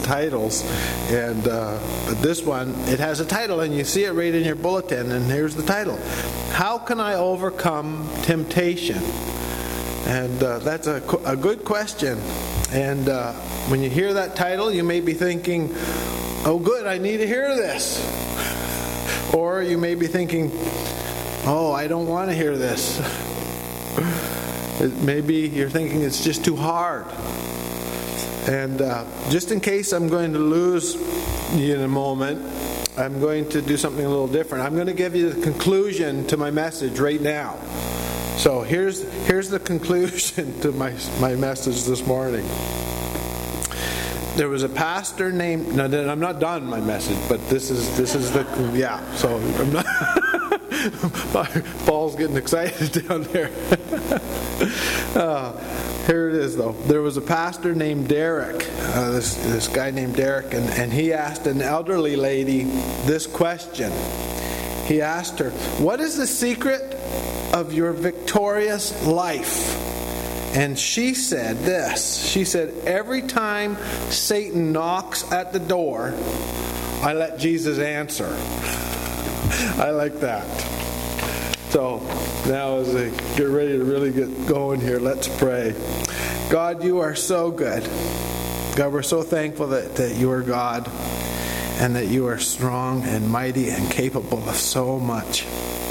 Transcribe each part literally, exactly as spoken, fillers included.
titles, and uh, but this one, it has a title, and you see it right in your bulletin, and here's the title: How Can I Overcome Temptation? And uh, that's a, a good question. And uh, when you hear that title, you may be thinking, oh good, I need to hear this. Or you may be thinking, oh, I don't want to hear this. It, maybe you're thinking it's just too hard. And uh, just in case I'm going to lose you in a moment, I'm going to do something a little different. I'm going to give you the conclusion to my message right now. So here's here's the conclusion to my my message this morning. There was a pastor named. No, I'm not done my message, but this is this is the yeah. So I'm not. Paul's getting excited down there. uh, here it is, though. There was a pastor named Derek. Uh, this this guy named Derek, and, and he asked an elderly lady this question. He asked her, "What is the secret of your victorious life?" And she said this. She said, "Every time Satan knocks at the door, I let Jesus answer." I like that. So now as I get ready to really get going here, let's pray. God, you are so good. God, we're so thankful that, that you are God and that you are strong and mighty and capable of so much.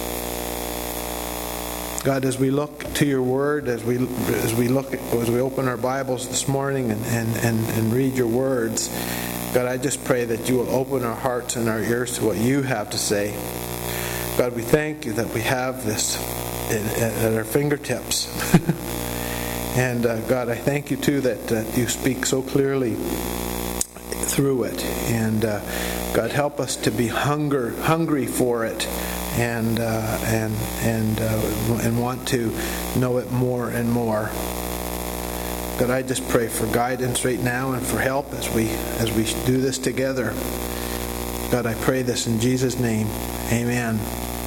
God, as we look to your word, as we as we look as we open our Bibles this morning and, and, and, and read your words, God, I just pray that you will open our hearts and our ears to what you have to say. God, we thank you that we have this at our fingertips. And uh, God, I thank you too that uh, you speak so clearly through it. And uh, God, help us to be hunger hungry for it. And uh, and and uh, and want to know it more and more. God, I just pray for guidance right now and for help as we as we do this together. God, I pray this in Jesus' name. Amen.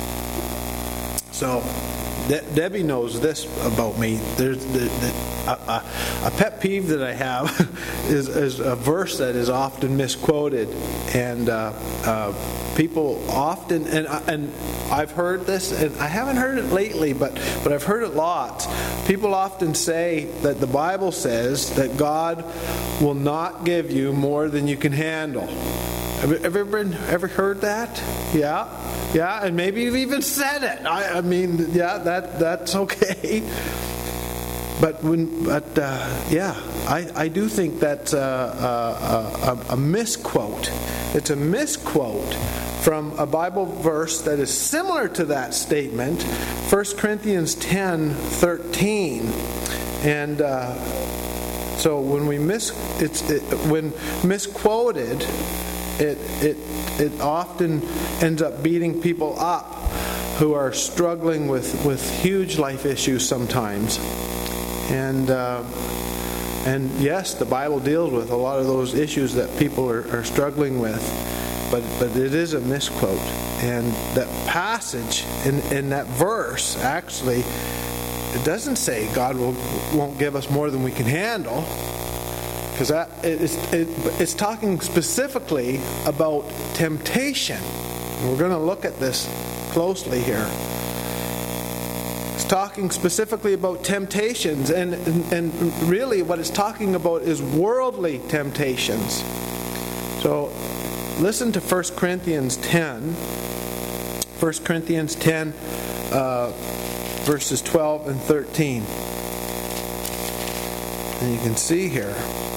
So, De- Debbie knows this about me. There's the, the, a, a, a pet peeve that I have is, is a verse that is often misquoted, and uh, uh, people often and and I've heard this, and I haven't heard it lately, but but I've heard it lots. People often say that the Bible says that God will not give you more than you can handle. Have you ever been, ever heard that? Yeah, yeah, and maybe you've even said it. I, I mean, yeah, that that's okay. But when, but uh, yeah, I, I do think that's a, a, a, a misquote. It's a misquote from a Bible verse that is similar to that statement, First Corinthians ten thirteen, and uh, so when we mis it's it, when misquoted. It, it it often ends up beating people up who are struggling with, with huge life issues sometimes. And uh, and yes, the Bible deals with a lot of those issues that people are, are struggling with, but but it is a misquote. And that passage in, in that verse, actually, it doesn't say God will, won't give us more than we can handle. Because that it's, it, it's talking specifically about temptation. We're going to look at this closely here. It's talking specifically about temptations, and, and, and really what it's talking about is worldly temptations. So listen to First Corinthians ten. First Corinthians ten, uh, verses twelve and thirteen. And you can see here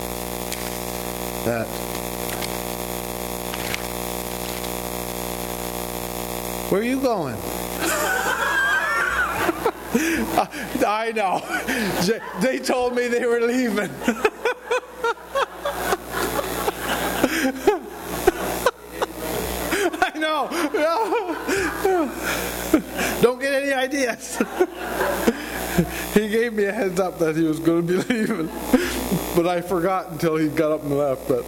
that where are you going? I know. They told me they were leaving. I know. Don't get any ideas. He gave me a heads up that he was going to be leaving. But I forgot until he got up and left. But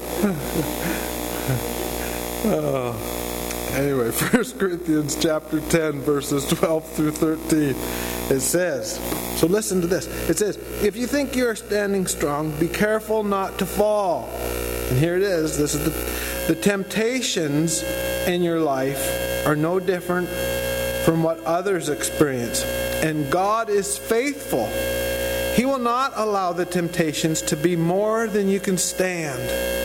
uh, anyway, First Corinthians chapter ten, verses twelve through thirteen. It says, so listen to this. It says, if you think you are standing strong, be careful not to fall. And here it is. This is the, the temptations in your life are no different from what others experience. And God is faithful. He will not allow the temptations to be more than you can stand.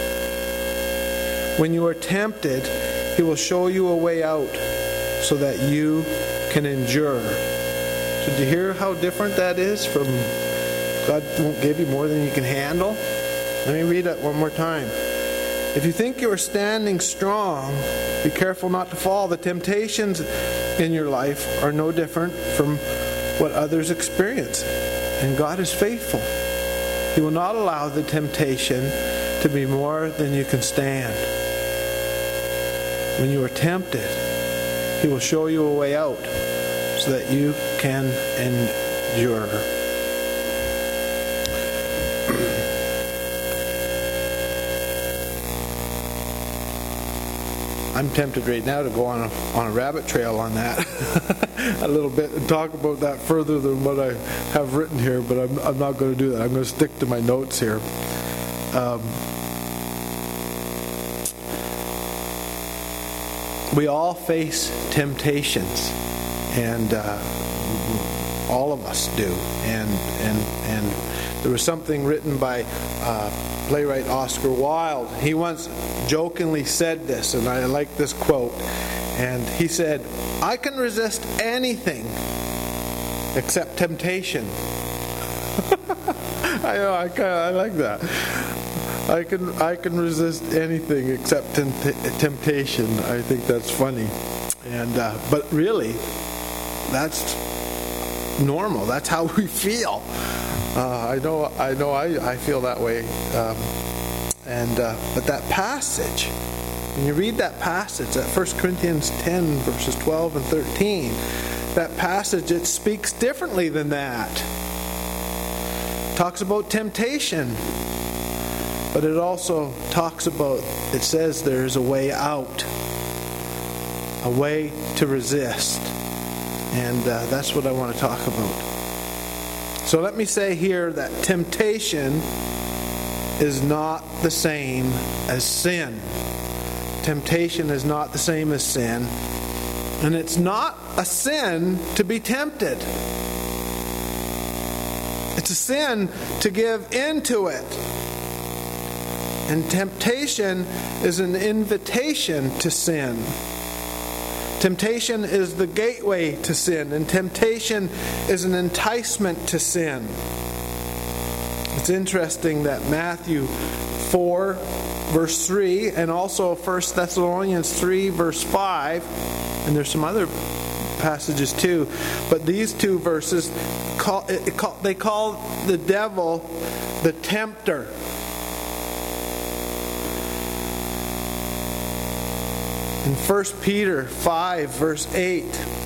When you are tempted, He will show you a way out so that you can endure. So do you hear how different that is from God won't give you more than you can handle? Let me read it one more time. If you think you are standing strong, be careful not to fall. The temptations in your life are no different from what others experience. And God is faithful. He will not allow the temptation to be more than you can stand. When you are tempted, He will show you a way out so that you can endure. I'm tempted right now to go on a, on a rabbit trail on that a little bit and talk about that further than what I have written here, but I'm, I'm not going to do that. I'm going to stick to my notes here. Um, we all face temptations, and uh, all of us do. And and and there was something written by uh, playwright Oscar Wilde. He once jokingly said this, and I like this quote. And he said, "I can resist anything except temptation." I know, I kind of I like that. I can I can resist anything except tempt- temptation. I think that's funny, and uh, but really, that's normal. That's how we feel. Uh, I know. I know. I, I feel that way. Um, and uh, but that passage, when you read that passage, that First Corinthians ten verses twelve and thirteen, that passage, it speaks differently than that. It talks about temptation, but it also talks about. It says there is a way out, a way to resist, and uh, that's what I want to talk about. So let me say here that temptation is not the same as sin. Temptation is not the same as sin. And it's not a sin to be tempted. It's a sin to give into it. And temptation is an invitation to sin. Temptation is the gateway to sin, and temptation is an enticement to sin. It's interesting that Matthew four, verse three, and also First Thessalonians three, verse five, and there's some other passages too, but these two verses, call, it, call, they call the devil the tempter. In First Peter five, verse eight,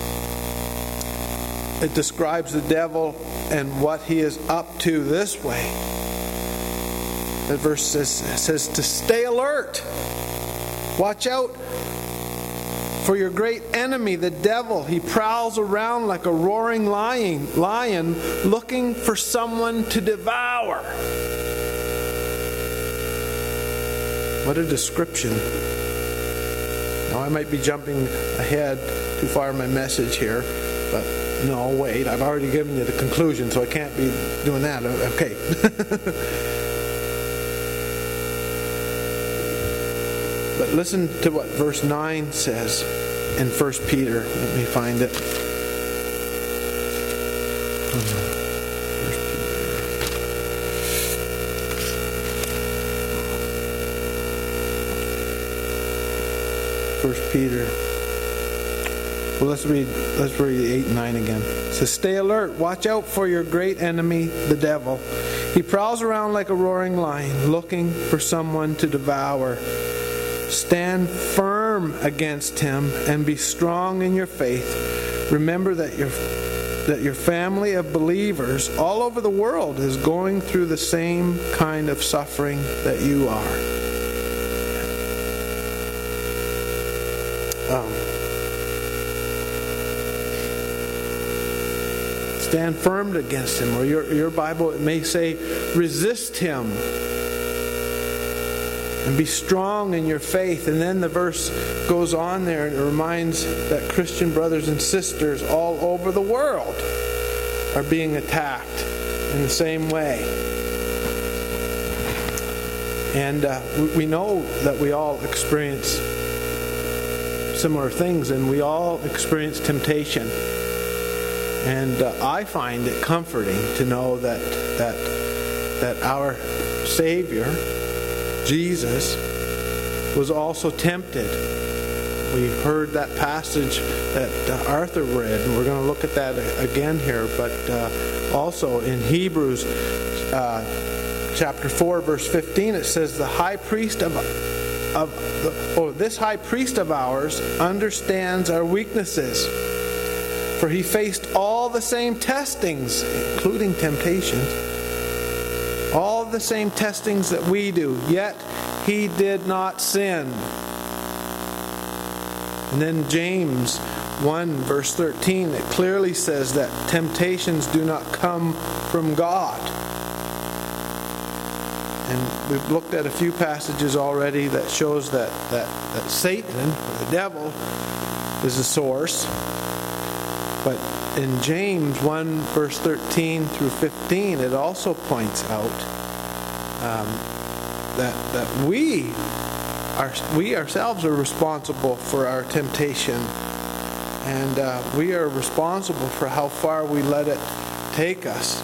it describes the devil and what he is up to this way. That verse says, says to stay alert. Watch out for your great enemy, the devil. He prowls around like a roaring lion, lion looking for someone to devour. What a description. Now, I might be jumping ahead too far in my message here, but no, wait, I've already given you the conclusion, so I can't be doing that. Okay. But listen to what verse nine says in First Peter. Let me find it. First Peter. Well, let's read. Let's read eight and nine again. It says, "Stay alert. Watch out for your great enemy, the devil. He prowls around like a roaring lion, looking for someone to devour. Stand firm against him and be strong in your faith. Remember that your that your family of believers all over the world is going through the same kind of suffering that you are." Um, stand firm against him, or your your Bible, it may say resist him. And be strong in your faith. And then the verse goes on there and it reminds that Christian brothers and sisters all over the world are being attacked in the same way. And uh, we know that we all experience similar things, and we all experience temptation. And uh, I find it comforting to know that that that our Savior, Jesus, was also tempted. We heard that passage that uh, Arthur read, and we're going to look at that again here. But uh, also in Hebrews uh, chapter four, verse fifteen, it says, "The high priest of of the, oh, this high priest of ours understands our weaknesses, for he faced all the same testings, including temptations, all the same testings that we do, yet he did not sin." And then James one, verse thirteen, it clearly says that temptations do not come from God. And we've looked at a few passages already that shows that, that, that Satan, or the devil, is the source. But in James one, verse thirteen through fifteen, it also points out um, that that we are we ourselves are responsible for our temptation, and uh, we are responsible for how far we let it take us.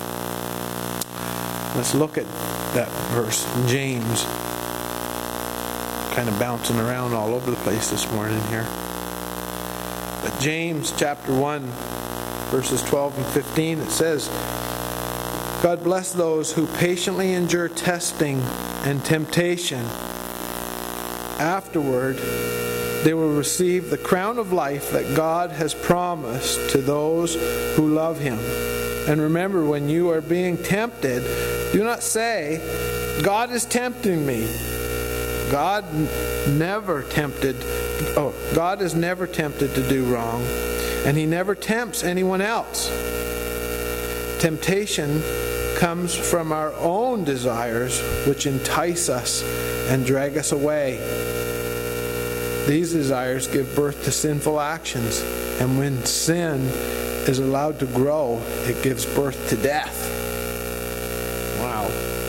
Let's look at that verse in James. Kind of bouncing around all over the place this morning here. But James chapter one, verses twelve and fifteen, it says, "God bless those who patiently endure testing and temptation. Afterward, they will receive the crown of life that God has promised to those who love Him. And remember, when you are being tempted, do not say, 'God is tempting me.' God never tempted, oh, God is never tempted to do wrong, and He never tempts anyone else. Temptation comes from our own desires, which entice us and drag us away. These desires give birth to sinful actions, and when sin is allowed to grow, it gives birth to death." Wow.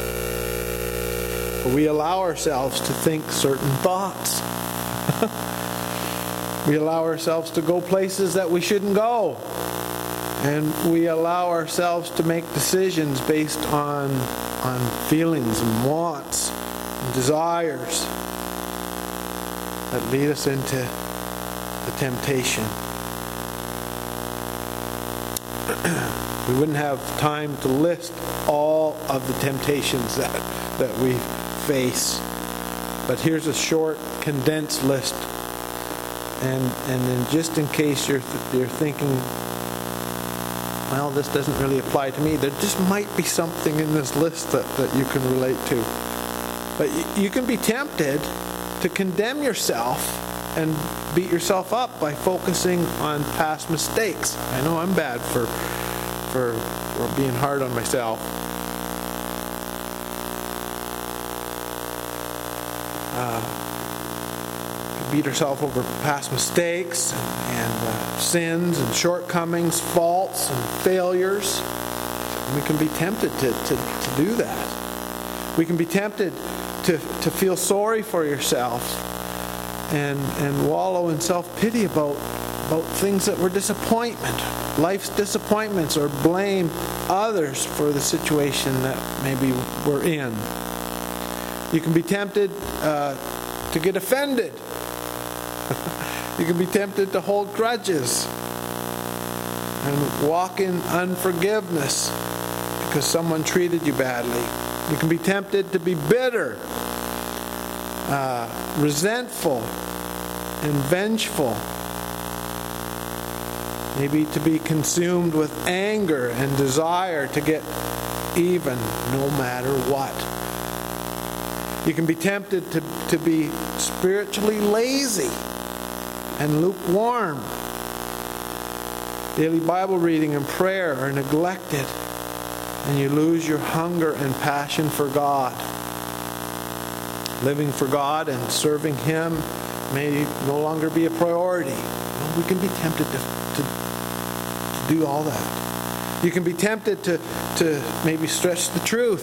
We allow ourselves to think certain thoughts. We allow ourselves to go places that we shouldn't go. And we allow ourselves to make decisions based on, on feelings and wants and desires that lead us into the temptation. We wouldn't have time to list all of the temptations that, that we face. But here's a short, condensed list. And and then just in case you're th- you're thinking, well, this doesn't really apply to me, there just might be something in this list that, that you can relate to. But y- you can be tempted to condemn yourself and beat yourself up by focusing on past mistakes. I know I'm bad for for, for being hard on myself. Uh, beat ourselves over past mistakes and, and uh, sins and shortcomings, faults and failures. We can be tempted to, to, to do that. We can be tempted to, to feel sorry for yourself and and wallow in self-pity about, about things that were disappointment, life's disappointments, or blame others for the situation that maybe we're in. You can be tempted uh, to get offended. You can be tempted to hold grudges and walk in unforgiveness because someone treated you badly. You can be tempted to be bitter, uh, resentful, and vengeful. Maybe to be consumed with anger and desire to get even no matter what. You can be tempted to, to be spiritually lazy and lukewarm. Daily Bible reading and prayer are neglected, and you lose your hunger and passion for God. living for God and serving Him may no longer be a priority. Well, we can be tempted to, to, to do all that. You can be tempted to, to maybe stretch the truth,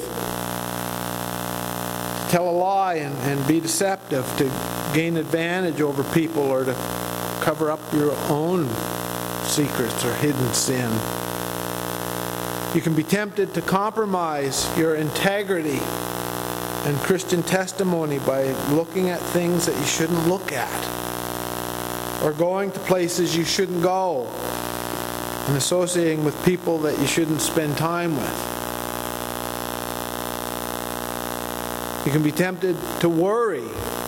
to tell a lie and, and be deceptive, to gain advantage over people, or to cover up your own secrets or hidden sin. You can be tempted to compromise your integrity and Christian testimony by looking at things that you shouldn't look at, or going to places you shouldn't go, and associating with people that you shouldn't spend time with. You can be tempted to worry,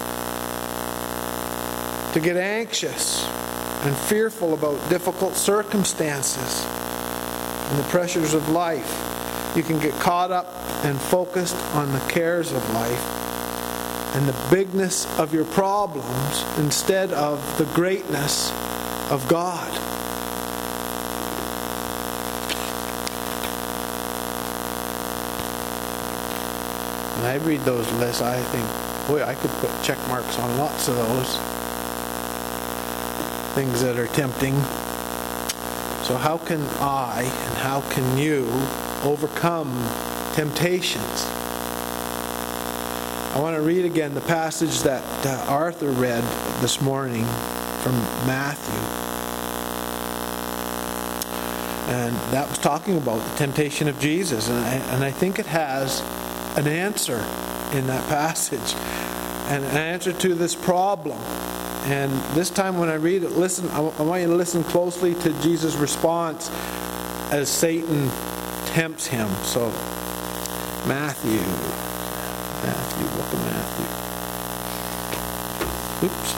to get anxious and fearful about difficult circumstances and the pressures of life. You can get caught up and focused on the cares of life and the bigness of your problems instead of the greatness of God. When I read those lists, I think, boy, I could put check marks on lots of those things that are tempting. So how can I and how can you overcome temptations? I want to read again the passage that uh, Arthur read this morning from Matthew. And that was talking about the temptation of Jesus. And I, and I think it has an answer in that passage. And an answer to this problem. And this time when I read it, listen, I want you to listen closely to Jesus' response as Satan tempts him. So, Matthew, Matthew, book of Matthew. Oops.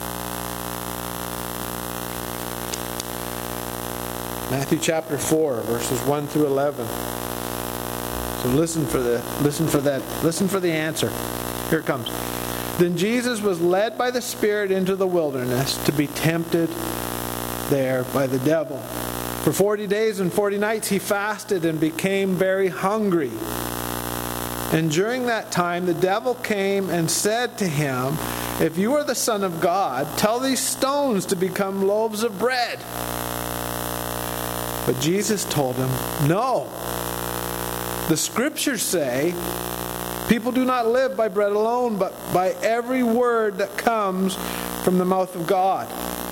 Matthew chapter four, verses one through eleven. So listen for the, listen for that, listen for the answer. Here it comes. Then Jesus was led by the Spirit into the wilderness to be tempted there by the devil. For forty days and forty nights he fasted and became very hungry. And during that time the devil came and said to him, "If you are the Son of God, tell these stones to become loaves of bread." But Jesus told him, "No. The Scriptures say, people do not live by bread alone, but by every word that comes from the mouth of God."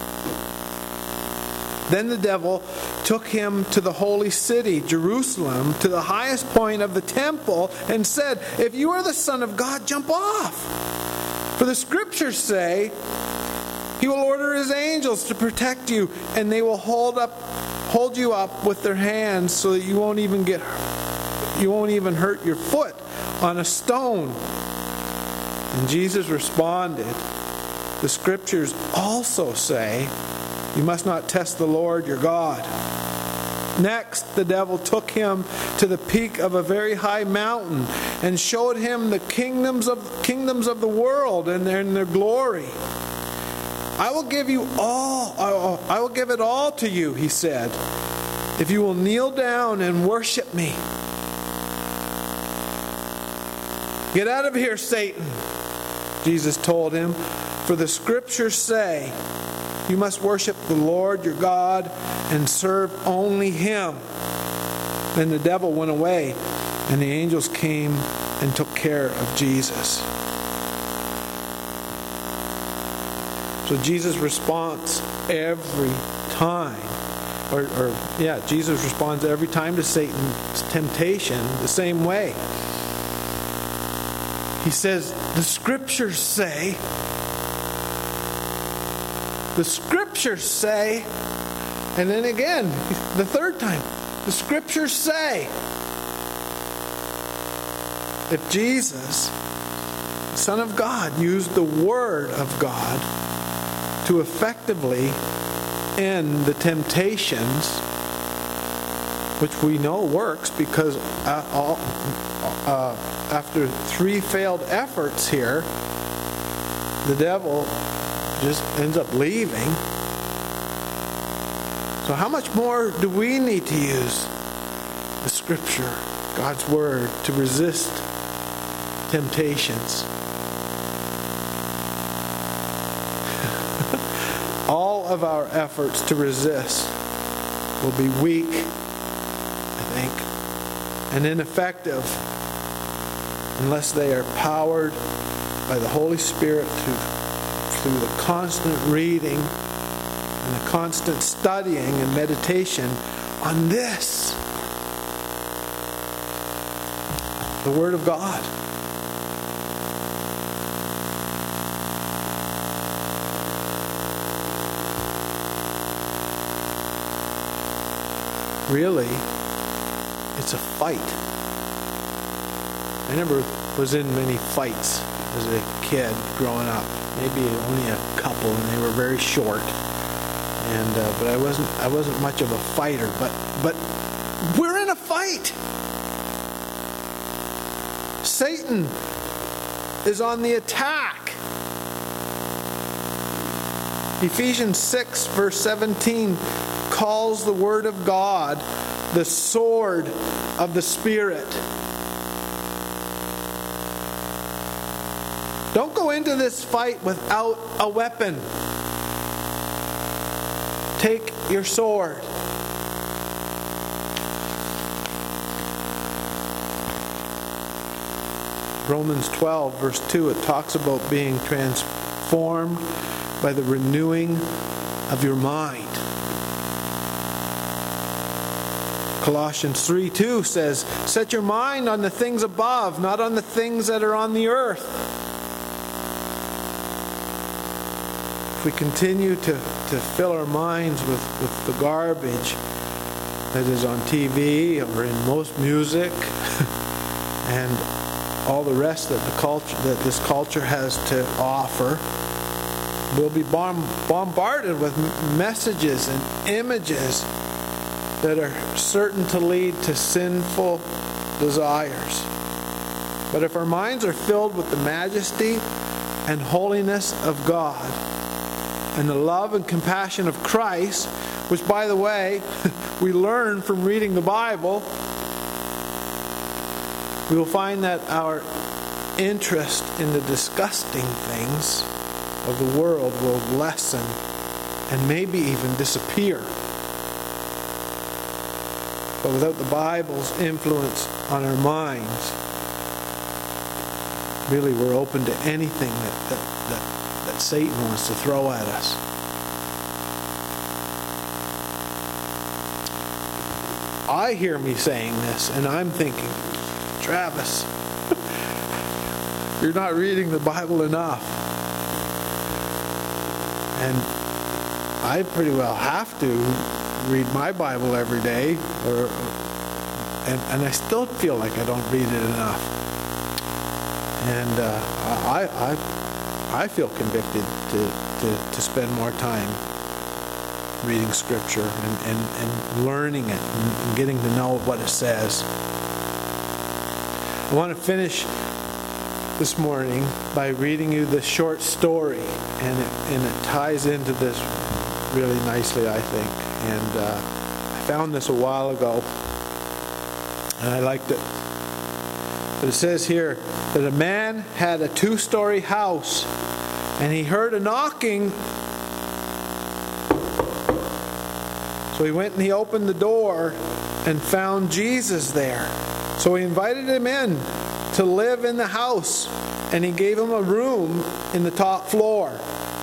Then the devil took him to the holy city, Jerusalem, to the highest point of the temple, and said, "If you are the Son of God, jump off. For the Scriptures say, He will order His angels to protect you, and they will hold up, hold you up with their hands, so that you won't even get, you won't even hurt your foot on a stone." And Jesus responded, "The Scriptures also say, you must not test the Lord your God." Next, the devil took him to the peak of a very high mountain and showed him the kingdoms of kingdoms of the world and their, and their glory. "I will give you all, I will give it all to you," he said, "if you will kneel down and worship me." "Get out of here, Satan," Jesus told him, "for the Scriptures say, you must worship the Lord your God and serve only Him." Then the devil went away, and the angels came and took care of Jesus. So Jesus' response every time, or, or yeah, Jesus responds every time to Satan's temptation the same way. He says, "The Scriptures say," the Scriptures say, and then again, the third time, "The Scriptures say." If Jesus, the Son of God, used the Word of God to effectively end the temptations, which we know works because uh, all, uh, after three failed efforts here, the devil just ends up leaving. So how much more do we need to use the Scripture, God's Word, to resist temptations? of our efforts to resist will be weak, I think, and ineffective unless they are powered by the Holy Spirit through, through the constant reading and the constant studying and meditation on this, the Word of God. Really, it's a fight. I never was in many fights as a kid growing up. Maybe only a couple, and they were very short. And uh, but I wasn't I wasn't much of a fighter. But but we're in a fight. Satan is on the attack. Ephesians six verse seventeen calls the Word of God the sword of the Spirit. Don't go into this fight without a weapon. Take your sword. Romans twelve verse two, it talks about being transformed by the renewing of your mind. Colossians three two says, set your mind on the things above, not on the things that are on the earth. If we continue to, to fill our minds with, with the garbage that is on T V or in most music and all the rest that the culture that this culture has to offer, we'll be bomb, bombarded with messages and images that are certain to lead to sinful desires. But if our minds are filled with the majesty and holiness of God and the love and compassion of Christ, which, by the way, we learn from reading the Bible, we will find that our interest in the disgusting things of the world will lessen and maybe even disappear. But without the Bible's influence on our minds, really we're open to anything that, that, that, that Satan wants to throw at us. I hear me saying this and I'm thinking, Travis, you're not reading the Bible enough. And I pretty well have to read my Bible every day, or and, and I still feel like I don't read it enough. And uh, I, I I feel convicted to, to, to spend more time reading Scripture and, and, and learning it and, and getting to know what it says. I want to finish this morning by reading you this short story, and it, and it ties into this really nicely, I think. And uh, I found this a while ago, and I liked it. But it says here that a man had a two-story house, and he heard a knocking. So he went and he opened the door and found Jesus there. So he invited him in to live in the house, and he gave him a room in the top floor.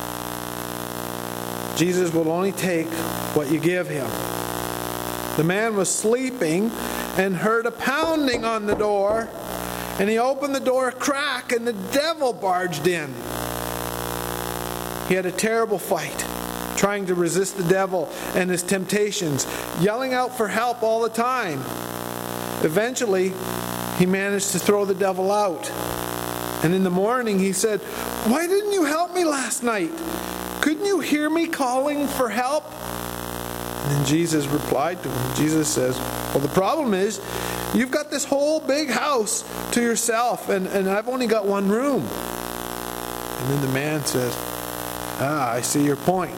Jesus will only take what you give him. The man was sleeping and heard a pounding on the door, and he opened the door a crack, and the devil barged in. He had a terrible fight, trying to resist the devil and his temptations, yelling out for help all the time. Eventually, he managed to throw the devil out. And in the morning, he said, "Why didn't you help me last night? Couldn't you hear me calling for help?" And then Jesus replied to him. Jesus says, "Well, the problem is, you've got this whole big house to yourself, and, and I've only got one room." And then the man says, "Ah, I see your point.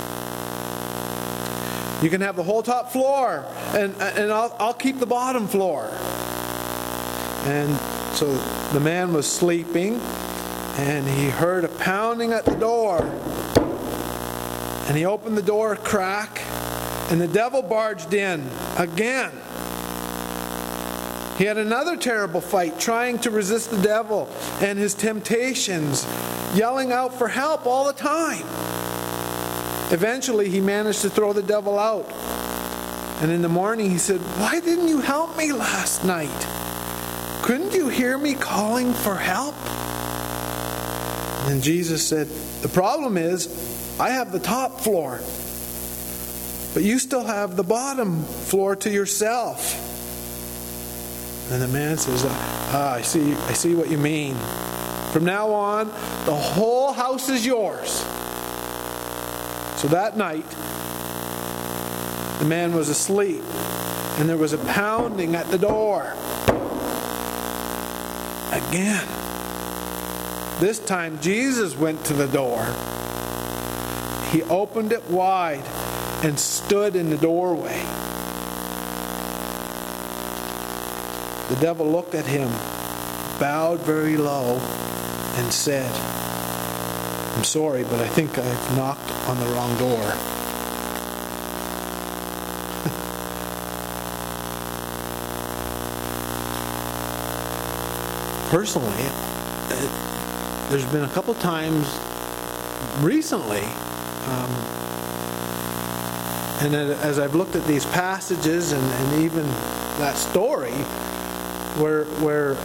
You can have the whole top floor, and, and I'll, I'll keep the bottom floor." And so the man was sleeping, and he heard a pounding at the door. And he opened the door a crack, and the devil barged in again. He had another terrible fight, trying to resist the devil and his temptations, yelling out for help all the time. Eventually, he managed to throw the devil out. And in the morning, he said, "Why didn't you help me last night? Couldn't you hear me calling for help?" And Jesus said, "The problem is, I have the top floor, but you still have the bottom floor to yourself." And the man says, "Ah, I see, I see what you mean. From now on, the whole house is yours." So that night, the man was asleep, and there was a pounding at the door. Again. This time, Jesus went to the door. He opened it wide and stood in the doorway. The devil looked at him, bowed very low, and said, "I'm sorry, but I think I've knocked on the wrong door." Personally, it, there's been a couple times recently, um, and as I've looked at these passages and, and even that story, where where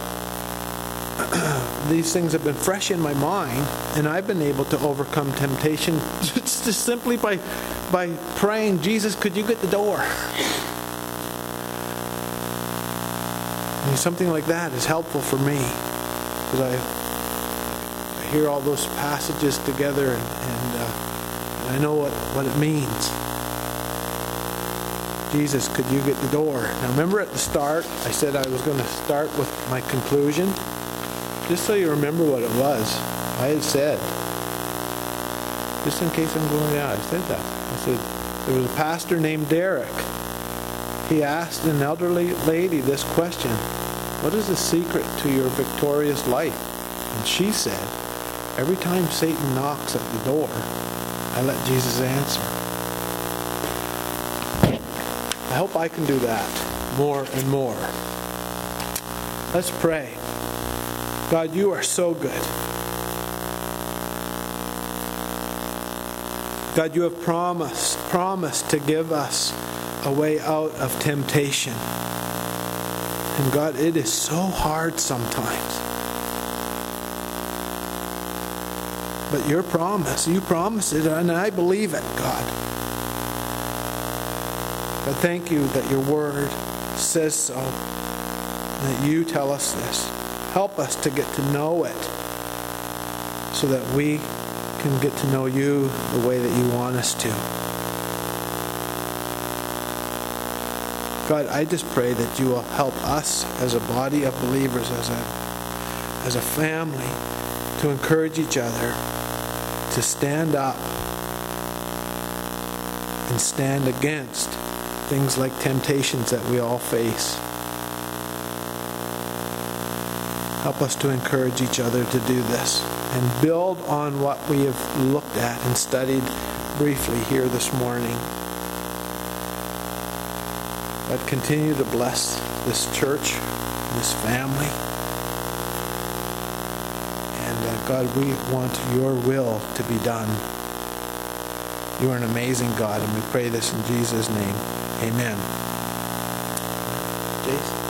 these things have been fresh in my mind, and I've been able to overcome temptation just, just simply by by praying, "Jesus, could you get the door?" I mean, something like that is helpful for me, because I, I hear all those passages together, and, and, uh, and I know what, what it means. "Jesus, could you get the door?" Now remember at the start, I said I was going to start with my conclusion. Just so you remember what it was, I had said, just in case I'm going, yeah, I said that. I said, there was a pastor named Derek. He asked an elderly lady this question: "What is the secret to your victorious life?" And she said, "Every time Satan knocks at the door, I let Jesus answer." I hope I can do that more and more. Let's pray. God, you are so good. God, you have promised, promised to give us a way out of temptation. And God, it is so hard sometimes. But your promise, you promise it, and I believe it, God. But thank you that your word says so, that you tell us this. Help us to get to know it, so that we can get to know you the way that you want us to. God, I just pray that you will help us as a body of believers, as a, as a family, to encourage each other to stand up and stand against things like temptations that we all face. Help us to encourage each other to do this and build on what we have looked at and studied briefly here this morning. God, continue to bless this church, this family. And uh, God, we want your will to be done. You are an amazing God, and we pray this in Jesus' name. Amen. Jason?